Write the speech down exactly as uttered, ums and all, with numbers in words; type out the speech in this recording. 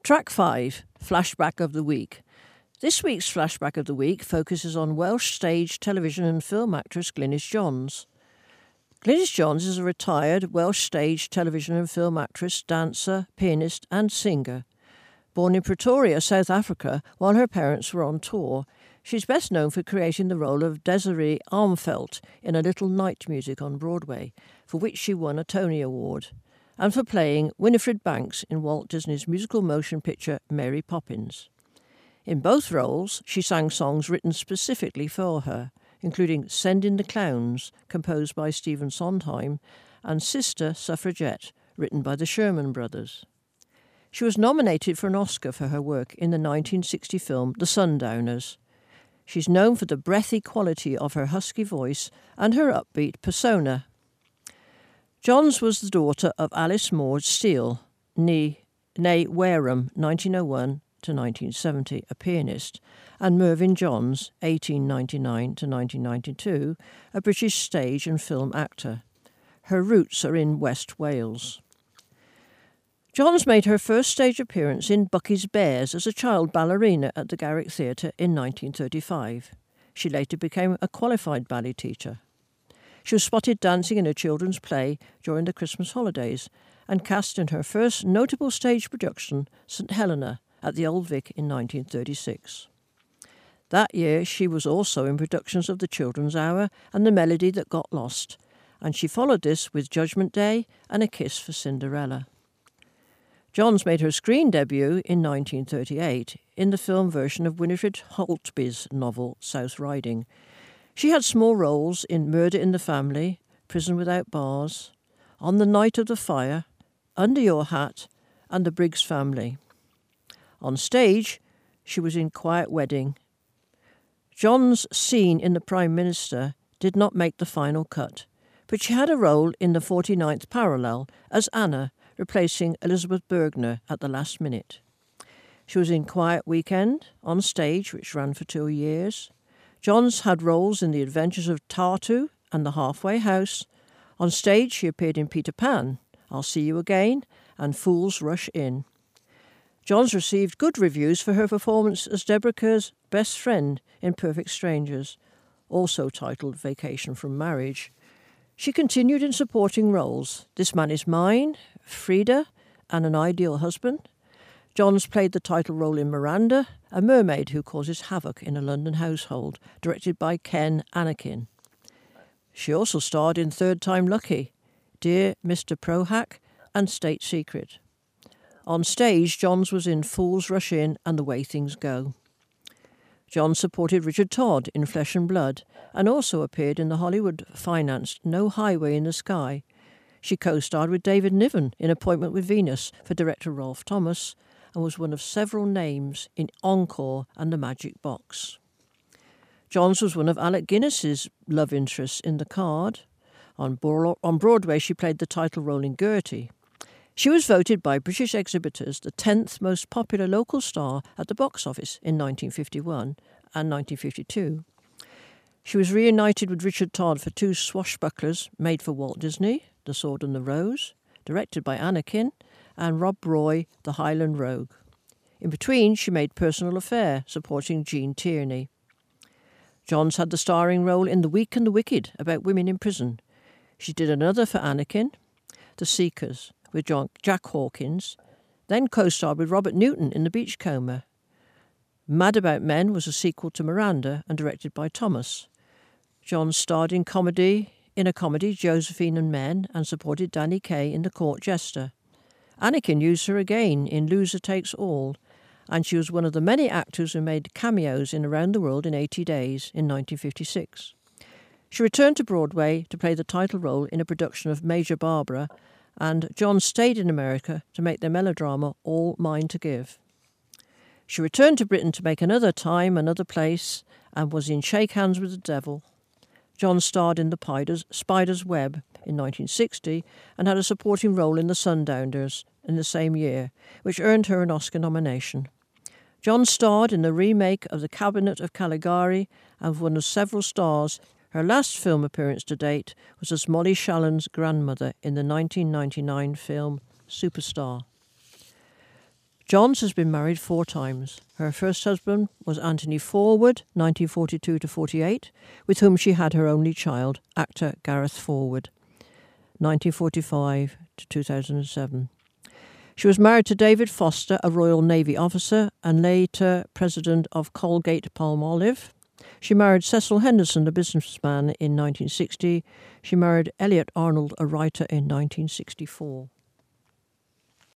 Track five, Flashback of the Week. This week's Flashback of the Week focuses on Welsh stage, television and film actress Glynis Johns. Glynis Johns is a retired Welsh stage, television and film actress, dancer, pianist and singer. Born in Pretoria, South Africa, while her parents were on tour, she's best known for creating the role of Desiree Armfeldt in A Little Night Music on Broadway, for which she won a Tony Award, and for playing Winifred Banks in Walt Disney's musical motion picture Mary Poppins. In both roles, she sang songs written specifically for her, including Send in the Clowns, composed by Stephen Sondheim, and Sister Suffragette, written by the Sherman Brothers. She was nominated for an Oscar for her work in the nineteen sixty film The Sundowners. She's known for the breathy quality of her husky voice and her upbeat persona. Johns was the daughter of Alice Maud Steele, née, née Wareham, nineteen oh one to nineteen seventy, a pianist, and Mervyn Johns, eighteen ninety-nine to nineteen ninety-two, a British stage and film actor. Her roots are in West Wales. Johns made her first stage appearance in Bucky's Bears as a child ballerina at the Garrick Theatre in nineteen thirty-five. She later became a qualified ballet teacher. She was spotted dancing in a children's play during the Christmas holidays and cast in her first notable stage production, Saint Helena, at the Old Vic in nineteen thirty-six. That year she was also in productions of The Children's Hour and The Melody That Got Lost, and she followed this with Judgment Day and A Kiss for Cinderella. Johns made her screen debut in nineteen thirty-eight in the film version of Winifred Holtby's novel South Riding. She had small roles in Murder in the Family, Prison Without Bars, On the Night of the Fire, Under Your Hat, and The Briggs Family. On stage, she was in Quiet Wedding. Johns' scene in The Prime Minister did not make the final cut, but she had a role in the forty-ninth Parallel as Anna, replacing Elizabeth Bergner at the last minute. She was in Quiet Weekend, on stage, which ran for two years. Johns had roles in The Adventures of Tartu and The Halfway House. On stage, she appeared in Peter Pan, I'll See You Again, and Fools Rush In. Johns received good reviews for her performance as Deborah Kerr's best friend in Perfect Strangers, also titled Vacation from Marriage. She continued in supporting roles, This Man Is Mine, Frida, and An Ideal Husband. Johns played the title role in Miranda, a mermaid who causes havoc in a London household, directed by Ken Anakin. She also starred in Third Time Lucky, Dear Mister Prohack, and State Secret. On stage, Johns was in Fools Rush In and The Way Things Go. Johns supported Richard Todd in Flesh and Blood and also appeared in the Hollywood-financed No Highway in the Sky. She co-starred with David Niven in Appointment with Venus for director Rolf Thomas and was one of several names in Encore and The Magic Box. Johns was one of Alec Guinness's love interests in The Card. On, Bro- on Broadway, she played the title role in Gertie. She was voted by British exhibitors the tenth most popular local star at the box office in nineteen fifty-one and nineteen fifty-two. She was reunited with Richard Todd for two swashbucklers made for Walt Disney, The Sword and the Rose, directed by Anakin, and Rob Roy, The Highland Rogue. In between, she made Personal Affair, supporting Gene Tierney. Johns had the starring role in The Weak and the Wicked, about women in prison. She did another for Anakin, The Seekers, with John, Jack Hawkins, then co-starred with Robert Newton in The Beachcomber. Mad About Men was a sequel to Miranda and directed by Thomas. Johns starred in comedy, in a comedy, Josephine and Men, and supported Danny Kaye in The Court Jester. Anakin used her again in Loser Takes All, and she was one of the many actors who made cameos in Around the World in eighty days in nineteen fifty-six. She returned to Broadway to play the title role in a production of Major Barbara, and Johns stayed in America to make the melodrama All Mine to Give. She returned to Britain to make Another Time, Another Place, and was in Shake Hands with the Devil. Johns starred in The Spider's Web in nineteen sixty and had a supporting role in The Sundowners in the same year, which earned her an Oscar nomination. Johns starred in the remake of The Cabinet of Caligari and was one of several stars. Her last film appearance to date was as Molly Shallon's grandmother in the nineteen ninety-nine film Superstar. Johns has been married four times. Her first husband was Anthony Forward, nineteen forty-two to forty-eight, with whom she had her only child, actor Gareth Forward, nineteen forty-five to two thousand seven. She was married to David Foster, a Royal Navy officer and later president of Colgate-Palmolive. She married Cecil Henderson, a businessman, in nineteen sixty. She married Elliot Arnold, a writer, in nineteen sixty-four.